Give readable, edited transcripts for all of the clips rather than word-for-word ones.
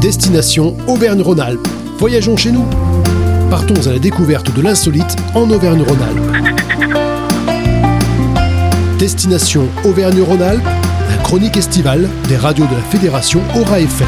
Destination Auvergne-Rhône-Alpes. Voyageons chez nous. Partons à la découverte de l'insolite en Auvergne-Rhône-Alpes. Destination Auvergne-Rhône-Alpes, la chronique estivale des radios de la Fédération Aura FM.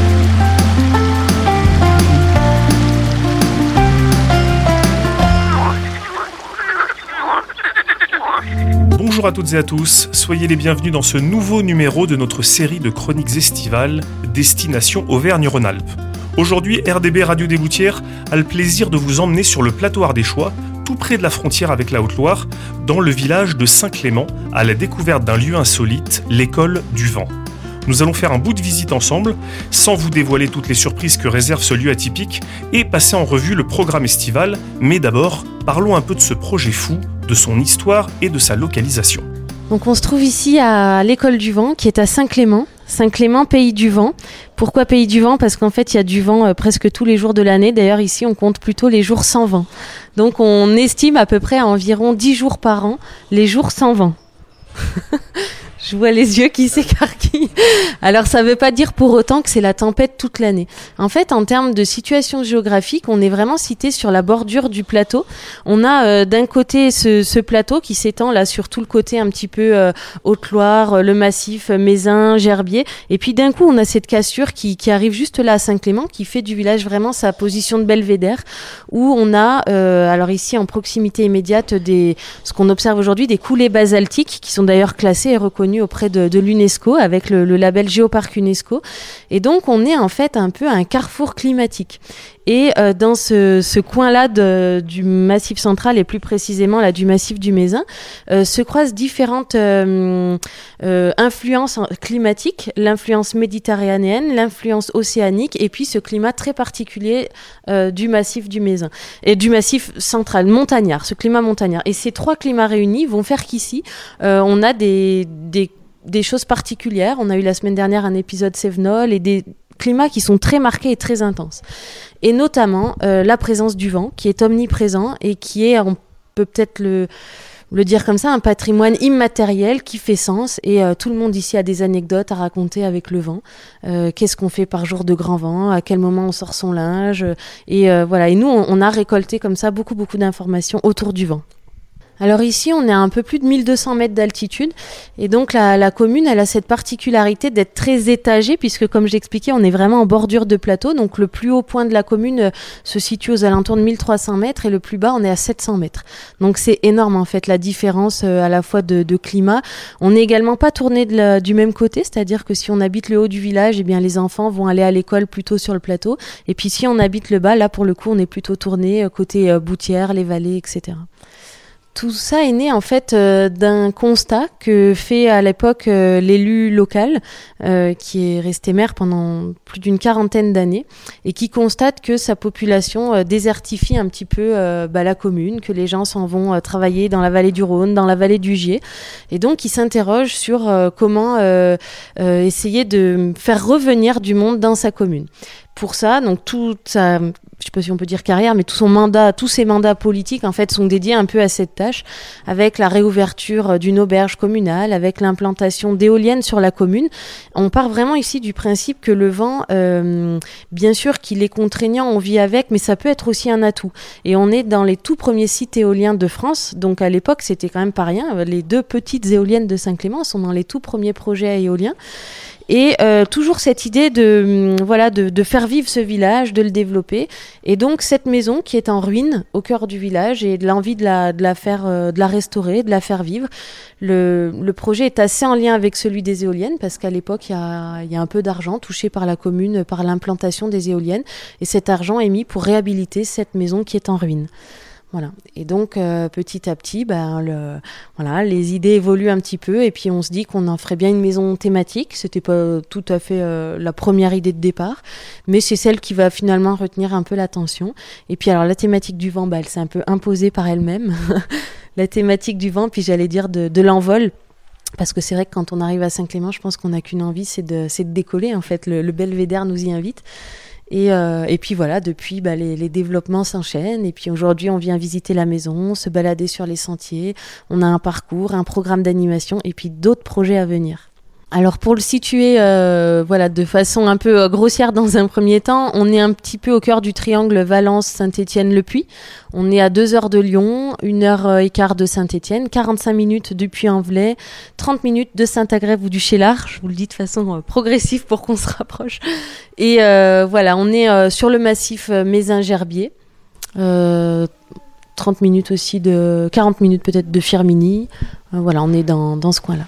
Bonjour à toutes et à tous, soyez les bienvenus dans ce nouveau numéro de notre série de chroniques estivales Destination Auvergne-Rhône-Alpes. Aujourd'hui, RDB Radio des Boutières a le plaisir de vous emmener sur le plateau ardéchois, tout près de la frontière avec la Haute-Loire, dans le village de Saint-Clément, à la découverte d'un lieu insolite, l'école du vent. Nous allons faire un bout de visite ensemble, sans vous dévoiler toutes les surprises que réserve ce lieu atypique, et passer en revue le programme estival, mais d'abord, parlons un peu de ce projet fou, de son histoire et de sa localisation. Donc on se trouve ici à l'école du vent qui est à Saint-Clément. Saint-Clément, pays du vent. Pourquoi pays du vent ? Parce qu'en fait il y a du vent presque tous les jours de l'année. D'ailleurs ici on compte plutôt les jours sans vent. Donc on estime à peu près à environ 10 jours par an les jours sans vent. Je vois les yeux qui s'écarquillent. Alors, ça ne veut pas dire pour autant que c'est la tempête toute l'année. En fait, en termes de situation géographique, on est vraiment situé sur la bordure du plateau. On a d'un côté ce plateau qui s'étend là sur tout le côté un petit peu Haute-Loire, le massif Mézin, Gerbier. Et puis d'un coup, on a cette cassure qui arrive juste là à Saint-Clément, qui fait du village vraiment sa position de belvédère, où on a, alors ici en proximité immédiate, ce qu'on observe aujourd'hui, des coulées basaltiques qui sont d'ailleurs classées et reconnues auprès de l'UNESCO avec le label Géoparc UNESCO. Et donc on est en fait un peu à un carrefour climatique. Et dans ce coin-là du massif central et plus précisément là du massif du Mézin, se croisent différentes influences climatiques, l'influence méditerranéenne, l'influence océanique et puis ce climat très particulier du massif du Mézin et du massif central, montagnard, ce climat montagnard. Et ces trois climats réunis vont faire qu'ici, on a des choses particulières. On a eu la semaine dernière un épisode Cévenol et des climats qui sont très marqués et très intenses. Et notamment la présence du vent qui est omniprésent et qui est, on peut peut-être le dire comme ça, un patrimoine immatériel qui fait sens. Et tout le monde ici a des anecdotes à raconter avec le vent. Qu'est-ce qu'on fait par jour de grand vent ? À quel moment on sort son linge ? Et voilà. Et nous, on a récolté comme ça beaucoup d'informations autour du vent. Alors ici, on est à un peu plus de 1200 mètres d'altitude et donc la commune, elle a cette particularité d'être très étagée puisque comme j'expliquais, on est vraiment en bordure de plateau. Donc le plus haut point de la commune se situe aux alentours de 1300 mètres et le plus bas, on est à 700 mètres. Donc c'est énorme en fait la différence à la fois de climat. On n'est également pas tourné du même côté, c'est-à-dire que si on habite le haut du village, eh bien les enfants vont aller à l'école plutôt sur le plateau. Et puis si on habite le bas, là pour le coup, on est plutôt tourné côté Boutières, les vallées, etc. Tout ça est né en fait d'un constat que fait à l'époque l'élu local qui est resté maire pendant plus d'une quarantaine d'années et qui constate que sa population désertifie un petit peu la commune, que les gens s'en vont travailler dans la vallée du Rhône, dans la vallée du Gier. Et donc il s'interroge sur comment essayer de faire revenir du monde dans sa commune. Pour ça, donc toute sa, je sais pas si on peut dire carrière, mais tous ses mandats politiques en fait sont dédiés un peu à cette tâche, avec la réouverture d'une auberge communale, avec l'implantation d'éoliennes sur la commune. On part vraiment ici du principe que le vent, bien sûr qu'il est contraignant, on vit avec, mais ça peut être aussi un atout. Et on est dans les tout premiers sites éoliens de France, donc à l'époque c'était quand même pas rien. Les 2 petites éoliennes de Saint-Clément sont dans les tout premiers projets éoliens. Et toujours cette idée de faire vivre ce village, de le développer. Et donc cette maison qui est en ruine au cœur du village et de l'envie de la restaurer, de la faire vivre. Le projet est assez en lien avec celui des éoliennes parce qu'à l'époque il y a un peu d'argent touché par la commune par l'implantation des éoliennes et cet argent est mis pour réhabiliter cette maison qui est en ruine. Voilà. Et donc petit à petit, les idées évoluent un petit peu et puis on se dit qu'on en ferait bien une maison thématique. C'était pas tout à fait la première idée de départ, mais c'est celle qui va finalement retenir un peu l'attention. Et puis alors la thématique du vent, elle s'est un peu imposée par elle-même. La thématique du vent, puis j'allais dire de l'envol. Parce que c'est vrai que quand on arrive à Saint-Clément, je pense qu'on n'a qu'une envie, c'est de décoller. En fait, le belvédère nous y invite. Et puis voilà, depuis les développements s'enchaînent et puis aujourd'hui on vient visiter la maison, se balader sur les sentiers, on a un parcours, un programme d'animation et puis d'autres projets à venir. Alors pour le situer de façon un peu grossière dans un premier temps, on est un petit peu au cœur du triangle Valence-Saint-Étienne-Le-Puy. On est à 2 heures de Lyon, 1h15 de Saint-Étienne, 45 minutes du Puy-en-Velay, 30 minutes de Saint-Agrève ou du Cheylard. Je vous le dis de façon progressive pour qu'on se rapproche. Et on est sur le massif Mézin-Gerbier. 40 minutes peut-être de Firminy. On est dans ce coin-là.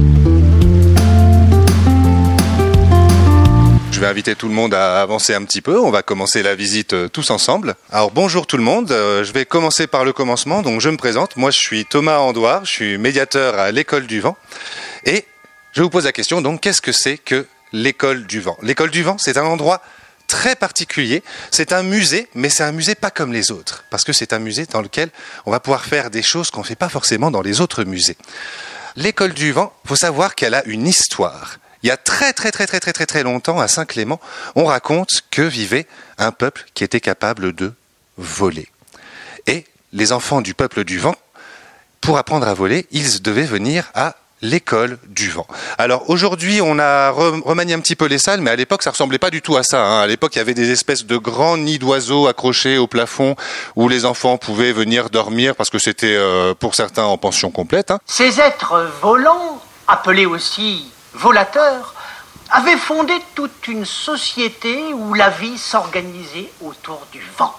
Je vais inviter tout le monde à avancer un petit peu. On va commencer la visite tous ensemble. Alors bonjour tout le monde. Je vais commencer par le commencement. Donc je me présente. Moi je suis Thomas Andoire. Je suis médiateur à l'École du Vent. Et je vous pose la question. Donc qu'est-ce que c'est que l'École du Vent ? L'École du Vent, c'est un endroit très particulier. C'est un musée, mais c'est un musée pas comme les autres. Parce que c'est un musée dans lequel on va pouvoir faire des choses qu'on ne fait pas forcément dans les autres musées. L'École du Vent, il faut savoir qu'elle a une histoire. Il y a très longtemps, à Saint-Clément, on raconte que vivait un peuple qui était capable de voler. Et les enfants du peuple du vent, pour apprendre à voler, ils devaient venir à l'École du Vent. Alors aujourd'hui, on a remanié un petit peu les salles, mais à l'époque, ça ressemblait pas du tout à ça. À l'époque, il y avait des espèces de grands nids d'oiseaux accrochés au plafond où les enfants pouvaient venir dormir parce que c'était, pour certains, en pension complète. Ces êtres volants, appelés aussi volateurs, avaient fondé toute une société où la vie s'organisait autour du vent.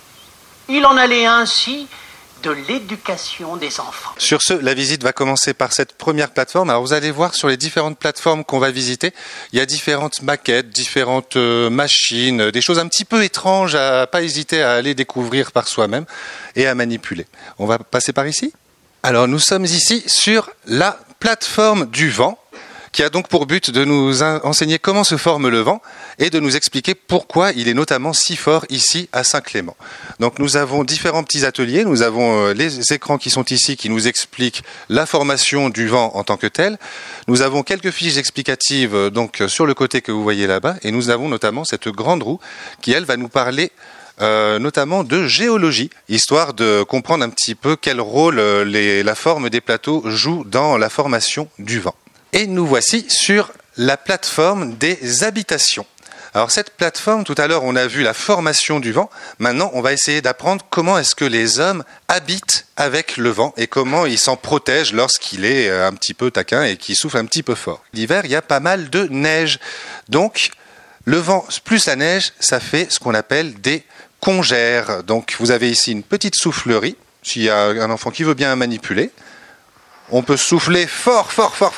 Il en allait ainsi de l'éducation des enfants. Sur ce, la visite va commencer par cette première plateforme. Alors vous allez voir sur les différentes plateformes qu'on va visiter, il y a différentes maquettes, différentes machines, des choses un petit peu étranges à pas hésiter à aller découvrir par soi-même et à manipuler. On va passer par ici. Alors nous sommes ici sur la plateforme du vent, qui a donc pour but de nous enseigner comment se forme le vent et de nous expliquer pourquoi il est notamment si fort ici à Saint-Clément. Donc nous avons différents petits ateliers, nous avons les écrans qui sont ici qui nous expliquent la formation du vent en tant que tel. Nous avons quelques fiches explicatives donc sur le côté que vous voyez là-bas et nous avons notamment cette grande roue qui elle va nous parler notamment de géologie, histoire de comprendre un petit peu quel rôle la forme des plateaux joue dans la formation du vent. Et nous voici sur la plateforme des habitations. Alors cette plateforme, tout à l'heure on a vu la formation du vent, maintenant on va essayer d'apprendre comment est-ce que les hommes habitent avec le vent et comment ils s'en protègent lorsqu'il est un petit peu taquin et qu'il souffle un petit peu fort. L'hiver, il y a pas mal de neige, donc le vent plus la neige, ça fait ce qu'on appelle des congères. Donc vous avez ici une petite soufflerie, s'il y a un enfant qui veut bien manipuler. On peut souffler fort.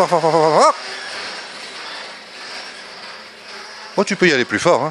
Oh, tu peux y aller plus fort.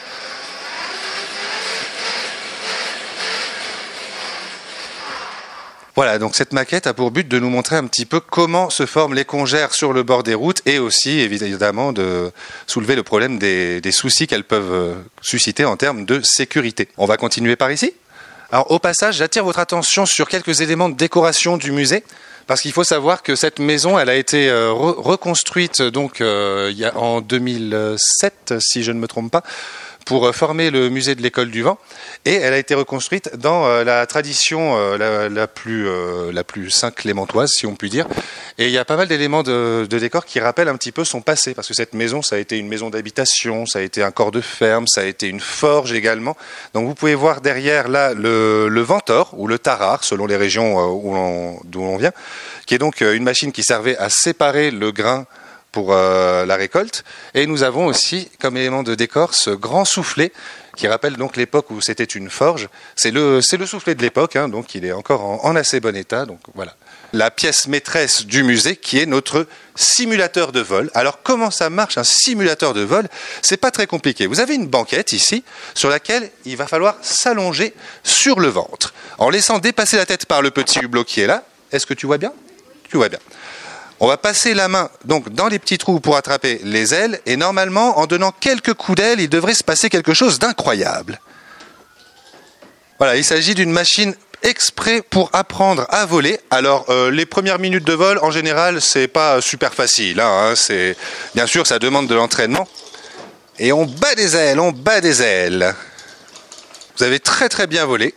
Voilà, donc cette maquette a pour but de nous montrer un petit peu comment se forment les congères sur le bord des routes et aussi, évidemment, de soulever le problème des soucis qu'elles peuvent susciter en termes de sécurité. On va continuer par ici. Alors, au passage, j'attire votre attention sur quelques éléments de décoration du musée. Parce qu'il faut savoir que cette maison, elle a été reconstruite donc en 2007, si je ne me trompe pas, pour former le musée de l'École du Vent. Et elle a été reconstruite dans la tradition la plus saint-clémentoise, si on peut dire. Et il y a pas mal d'éléments de décor qui rappellent un petit peu son passé. Parce que cette maison, ça a été une maison d'habitation, ça a été un corps de ferme, ça a été une forge également. Donc vous pouvez voir derrière là le ventor ou le tarare, selon les régions d'où on vient, qui est donc une machine qui servait à séparer le grain pour la récolte. Et nous avons aussi, comme élément de décor, ce grand soufflet qui rappelle donc l'époque où c'était une forge. C'est le soufflet de l'époque, donc il est encore en assez bon état. Donc voilà. La pièce maîtresse du musée qui est notre simulateur de vol. Alors comment ça marche un simulateur de vol ? C'est pas très compliqué. Vous avez une banquette ici sur laquelle il va falloir s'allonger sur le ventre en laissant dépasser la tête par le petit hublot qui est là. Est-ce que tu vois bien ? Tu vois bien. On va passer la main donc dans les petits trous pour attraper les ailes et normalement, en donnant quelques coups d'aile, il devrait se passer quelque chose d'incroyable. Voilà, il s'agit d'une machine exprès pour apprendre à voler. Alors, les premières minutes de vol, en général, c'est pas super facile. Bien sûr, ça demande de l'entraînement. Et on bat des ailes. Vous avez très très bien volé.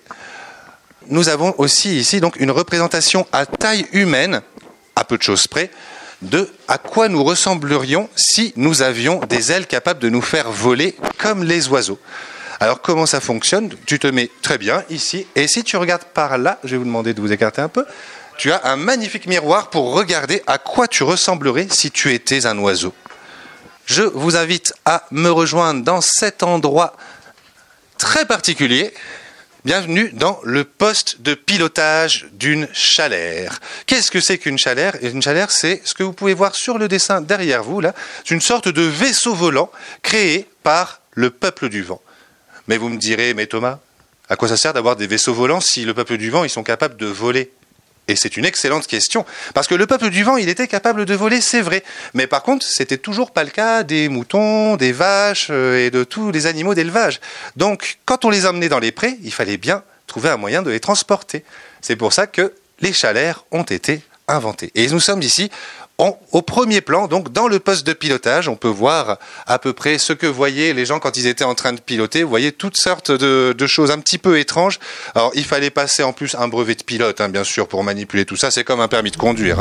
Nous avons aussi ici donc une représentation à taille humaine, à peu de choses près, de à quoi nous ressemblerions si nous avions des ailes capables de nous faire voler comme les oiseaux. Alors comment ça fonctionne ? Tu te mets très bien ici, et si tu regardes par là, je vais vous demander de vous écarter un peu, tu as un magnifique miroir pour regarder à quoi tu ressemblerais si tu étais un oiseau. Je vous invite à me rejoindre dans cet endroit très particulier. Bienvenue dans le poste de pilotage d'une chalaire. Qu'est-ce que c'est qu'une chalaire ? Une chalaire, c'est ce que vous pouvez voir sur le dessin derrière vous, là. C'est une sorte de vaisseau volant créé par le peuple du vent. Mais vous me direz, mais Thomas, à quoi ça sert d'avoir des vaisseaux volants si le peuple du vent, ils sont capables de voler ? Et c'est une excellente question, parce que le peuple du vent, il était capable de voler, c'est vrai. Mais par contre, c'était toujours pas le cas des moutons, des vaches et de tous les animaux d'élevage. Donc, quand on les emmenait dans les prés, il fallait bien trouver un moyen de les transporter. C'est pour ça que les chalaires ont été inventés. Et nous sommes ici au premier plan, donc dans le poste de pilotage. On peut voir à peu près ce que voyaient les gens quand ils étaient en train de piloter. Vous voyez toutes sortes de choses un petit peu étranges. Alors il fallait passer en plus un brevet de pilote, bien sûr, pour manipuler tout ça. C'est comme un permis de conduire.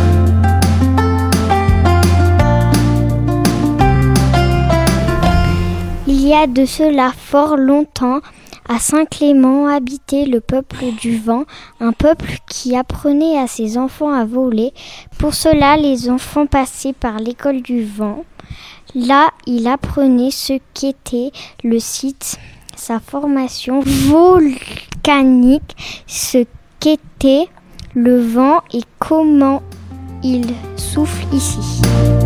Il y a de cela fort longtemps, à Saint-Clément habitait le peuple du vent, un peuple qui apprenait à ses enfants à voler. Pour cela, les enfants passaient par l'école du vent. Là, ils apprenaient ce qu'était le site, sa formation volcanique, ce qu'était le vent et comment il souffle ici.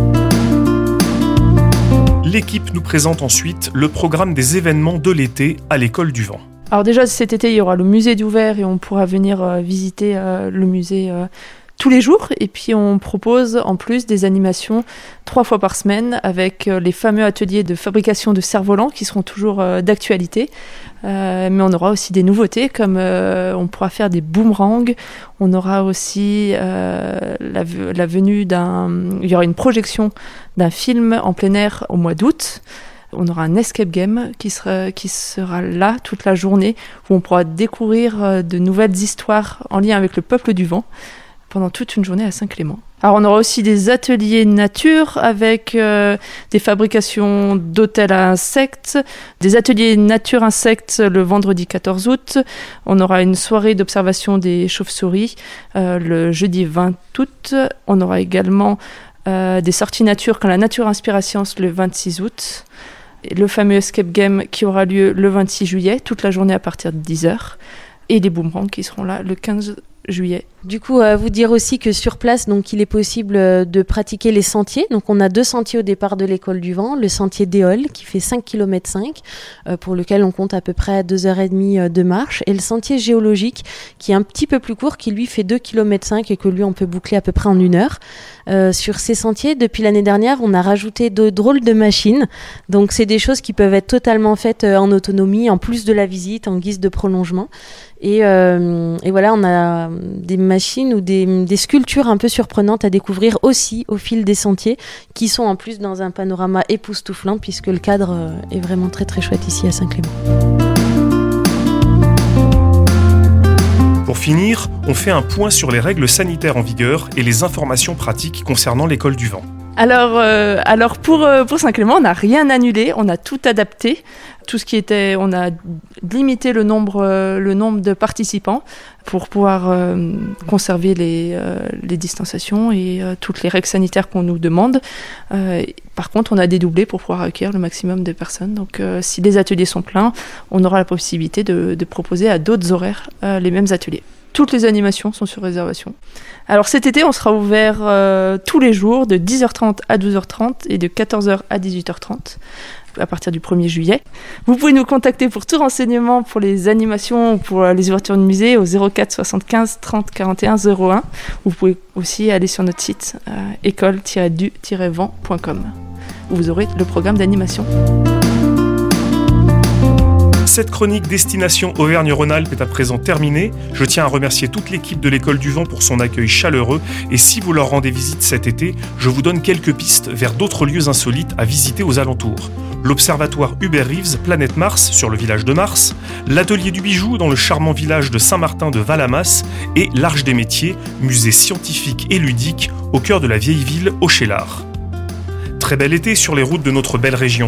L'équipe nous présente ensuite le programme des événements de l'été à l'école du vent. Alors déjà cet été il y aura le musée d'ouvert et on pourra venir visiter le musée tous les jours. Et puis on propose en plus des animations 3 fois par semaine avec les fameux ateliers de fabrication de cerfs-volants qui seront toujours d'actualité. Mais on aura aussi des nouveautés comme on pourra faire des boomerangs. On aura aussi la venue il y aura une projection d'un film en plein air au mois d'août. On aura un escape game qui sera là toute la journée où on pourra découvrir de nouvelles histoires en lien avec le peuple du vent pendant toute une journée à Saint-Clément. Alors on aura aussi des ateliers nature avec des fabrications d'hôtels à insectes, des ateliers nature insectes le vendredi 14 août. On aura une soirée d'observation des chauves-souris le jeudi 20 août. On aura également des sorties nature quand la nature inspire à science le 26 août. Le fameux escape game qui aura lieu le 26 juillet, toute la journée à partir de 10h. Et les boomerangs qui seront là le 15 juillet. Du coup, vous dire aussi que sur place, donc, il est possible de pratiquer les sentiers. Donc, on a 2 sentiers au départ de l'école du vent. Le sentier d'Éole, qui fait 5,5 km, pour lequel on compte à peu près 2h30 de marche. Et le sentier géologique, qui est un petit peu plus court, qui lui fait 2,5 km et que lui, on peut boucler à peu près en 1 heure. Sur ces sentiers, depuis l'année dernière, on a rajouté de drôles de machines. Donc, c'est des choses qui peuvent être totalement faites en autonomie, en plus de la visite, en guise de prolongement. Et voilà, on a des machines ou des sculptures un peu surprenantes à découvrir aussi au fil des sentiers, qui sont en plus dans un panorama époustouflant, puisque le cadre est vraiment très très chouette ici à Saint-Clément. Pour finir, on fait un point sur les règles sanitaires en vigueur et les informations pratiques concernant l'école du vent. Alors pour Saint-Clément, on n'a rien annulé, on a tout adapté. Tout ce qui était, on a limité le nombre de participants pour pouvoir conserver les distanciations et toutes les règles sanitaires qu'on nous demande. Par contre, on a dédoublé pour pouvoir accueillir le maximum de personnes. Donc, si les ateliers sont pleins, on aura la possibilité de proposer à d'autres horaires les mêmes ateliers. Toutes les animations sont sur réservation. Alors cet été, on sera ouvert tous les jours de 10h30 à 12h30 et de 14h à 18h30 à partir du 1er juillet. Vous pouvez nous contacter pour tout renseignement pour les animations ou pour les ouvertures de musée au 04 75 30 41 01. Vous pouvez aussi aller sur notre site école-du-vent.com où vous aurez le programme d'animation. Cette chronique Destination Auvergne-Rhône-Alpes est à présent terminée. Je tiens à remercier toute l'équipe de l'École du Vent pour son accueil chaleureux. Et si vous leur rendez visite cet été, je vous donne quelques pistes vers d'autres lieux insolites à visiter aux alentours. l'observatoire Hubert Reeves Planète Mars sur le village de Mars, l'atelier du bijou dans le charmant village de Saint-Martin de Valamas et l'Arche des Métiers, musée scientifique et ludique au cœur de la vieille ville au Cheylard. Très bel été sur les routes de notre belle région.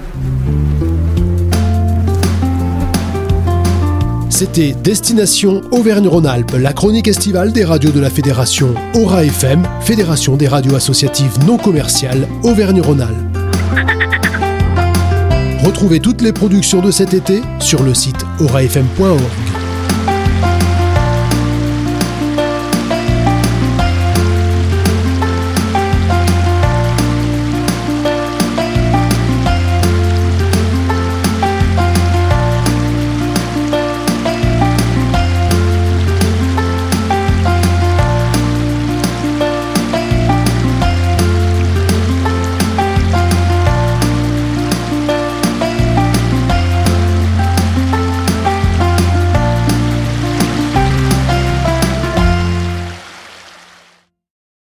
C'était Destination Auvergne-Rhône-Alpes, la chronique estivale des radios de la Fédération Aura FM, Fédération des radios associatives non commerciales Auvergne-Rhône-Alpes. Retrouvez toutes les productions de cet été sur le site aurafm.org.